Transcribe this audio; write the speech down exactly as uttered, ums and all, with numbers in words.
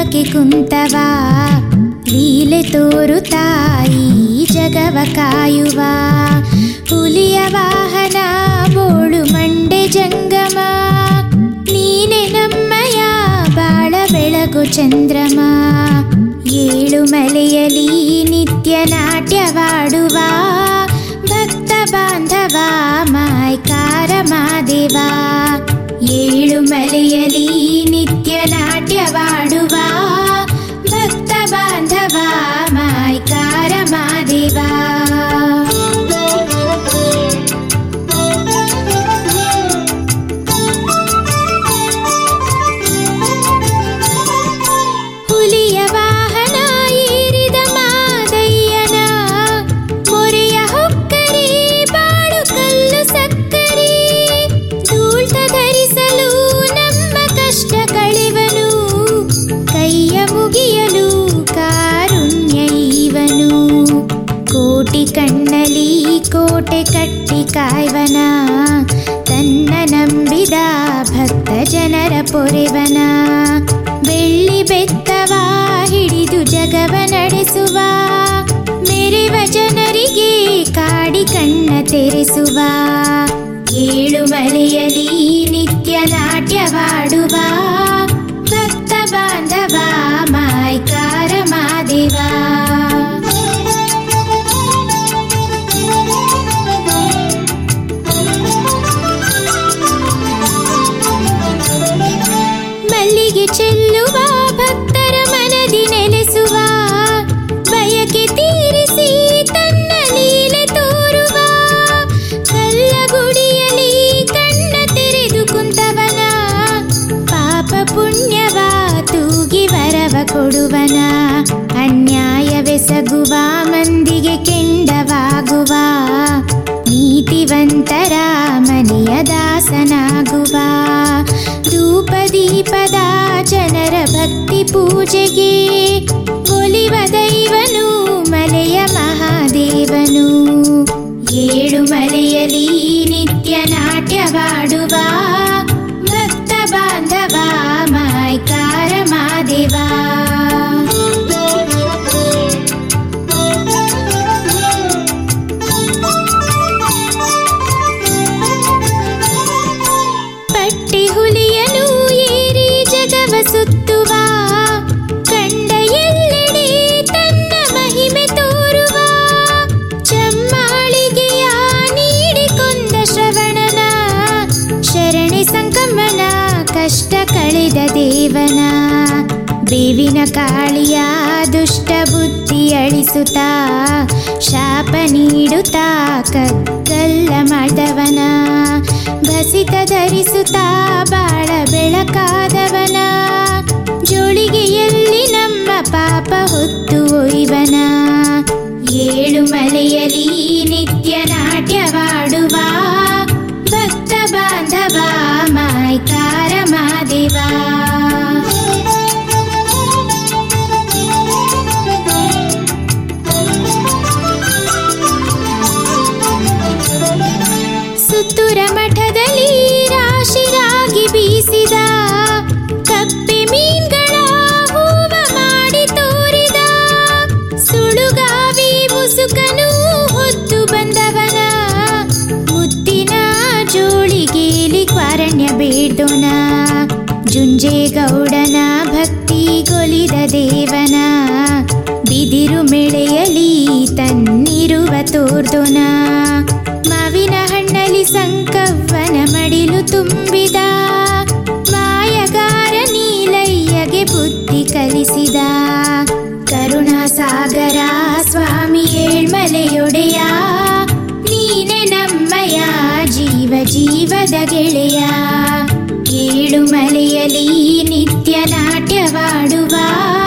ಪಲ್ಲಕ್ಕೆ ಕುಂತವ ಲೀಲೆ ತೋರುತ್ತಾಯಿ ಜಗವ ಕಾಯುವ ಹುಲಿಯ ವಾಹನ ಬೋಳು ಮಂಡೆ ಜಂಗಮ ನೀನೆ ನಮ್ಮಯ ಬಾಳ ಬೆಳಗು ಚಂದ್ರಮ ಏಳು ಮಲೆಯಲಿ ನಿತ್ಯ ನಾಟ್ಯವಾಡುವ ಭಕ್ತ ಬಾಂಧವ ಮಾಯ್ಕಾರ ಮಾದೇವ ಏಳು ಮಲೆಯಲಿ ನಿತ್ಯ ನಾಟ್ಯವಾಡುವ ಭಕ್ತ ಬಾಂಧವ ಮಾಯ್ಕಾರ ಮಾದೇವ ಹುಲಿಯ ವಾಹನ ಏರಿದ ಮಾದಯ್ಯನ ಮೊರೆಯ ಹೊಕ್ಕರೆ ಬಾಳು ಕಲ್ಲು ಸಕ್ಕರೆ ಧೂಳ್ತ ಧರಿಸಲು ನಮ್ಮ ಕಷ್ಟ ಕಳೆವನು ಕೈಯ ಮುಗಿಯಲು ಕಾರುಣ್ಯ ಇವನು ಕೋಟಿ ಕಣ್ಣಲಿ ಕೋಟೆ ಕಟ್ಟಿ ಕಾಯ್ವನ ತನ್ನ ನಂಬಿದ ಭಕ್ತ ಜನರ ಪೊರೆವನ ಬೆಳ್ಳಿ ಬೆತ್ತವ ಹಿಡಿದು ಜಗವ ನಡೆಸುವ ಮೆರೆವ ಜನರಿಗೆ ಕಾಡಿ ಕಣ್ಣ ತೆರೆಸುವ ಏಳು ಮಲೆಯಲಿ ನಿತ್ಯ ನಾಟ್ಯವಾಡುವ ಭಕ್ತ ಬಾಂಧವ ಮಾಯ್ಕಾರ ಮಾದೇವ ಮಲ್ಲಿಗೆ ಚೆಲ್ಲುವ ಭಕ್ತರ ಮನದಿ ನೆಲೆಸುವ ಬಯಕೆ ತೀರಿಸಿ ತನ್ನ ಲೀಲೆ ತೋರುವ ಕಲ್ಲಗುಡಿಯಲಿ ಕಣ್ಣ ತೆರೆದು ಕುಂತವನ ಪಾಪ ಪುಣ್ಯವ ತೂಗಿ ವರವ ಕೊಡುವನ ಅನ್ಯಾಯವೆಸಗುವ ಮಂದಿಗೆ ಕೆಂಡವಾಗುವ ನೀತಿವಂತರ ಮನೆಯ ದಾಸನಾಗುವ ಧೂಪ ದೀಪದ ಜನರ ಭಕ್ತಿ ಪೂಜೆಗೆ ಒಲಿವ ದೈವನು ಮಲೆಯ ಮಹಾದೇವನು ಏಳು ಮಲೆಯಲಿ ನಿತ್ಯ ನಾಟ್ಯವಾಡುವ ಭಕ್ತ ಬಾಂಧವ ಮಾಯ್ಕಾರ ಮಾದೇವ ಪಟ್ಟಿ ಹುಲಿಯನು ಏರಿ ಜಗವ ಸುತ್ತುವ ಕಂಡ ಎಲ್ಲೆಡೆ ತನ್ನ ಮಹಿಮೆ ತೋರುವ ಚಮ್ಮಾಳಿಗೆಯ ನೀಡಿಕೊಂಡ ಶ್ರವಣನ ಶರಣೆ ಸಂಕಮನ ಕಷ್ಟ ಕಳೆದ ದೇವನ ಬೇವಿನ ಕಾಳಿಯ ದುಷ್ಟ ಬುದ್ಧಿ ಅಳಿಸುತ್ತಾ ಶಾಪ ನೀಡುತ್ತಾ ಕಗ್ಗಲ್ಲ ಮಾಡಿದವನ ಭಸಿತ ಧರಿಸುತ್ತಾ ಬಾಳ ಬೆಳಕಾದವನ ಜೋಳಿಗೆಯಲ್ಲಿ ನಮ್ಮ ಪಾಪ ಹೊತ್ತು ಒಯ್ವನ ಏಳು ಮಲೆಯಲಿ ನಿತ್ಯ ನಾಟ್ಯವಾಡುವ ಭಕ್ತ ಬಾಂಧವ ಮಾಯ್ಕಾರ ಮಾದೇವ ಸುತ್ತೂರ ಮಠದಲ್ಲಿ ರಾಶಿ ರಾಗಿ ಬೀಸಿದ ಕಪ್ಪೆ ಮೀನ್ಗಳ ಹೂವ ಮಾಡಿ ತೋರಿದ ಸುಳುಗಾವಿ ಮುಸುಕನು ಹೊತ್ತು ಬಂದವನ ಮುತ್ತಿನ ಜೋಳಿಗೇಲಿ ಕ್ವಾರಣ್ಯ ಬೇಡೋಣ ಜುಂಜೇಗೌಡನ ಭಕ್ತಿ ಗೊಲಿದ ದೇವನ ಬಿದಿರು ಮೆಳೆಯಲಿ ತನ್ನಿರುವ ತೋರ್ದೋನ ಮಾವಿನ ಹಣ್ಣಲಿ ಸಂಕವ್ವನ ಮಡಿಲು ತುಂಬಿದ ಮಾಯಗಾರ ನೀಲಯ್ಯಗೆ ಬುದ್ಧಿ ಕಲಿಸಿದ ಕರುಣಾಸಾಗರ ಸ್ವಾಮಿ ಏಳ್ಮಲೆಯೊಡೆಯ ನೀನೆ ನಮ್ಮಯ ಜೀವ ಜೀವದ ಗೆಳೆಯ ಏಳು ಮಲೆಯಲಿ ನಿತ್ಯ ನಾಟ್ಯವಾಡುವ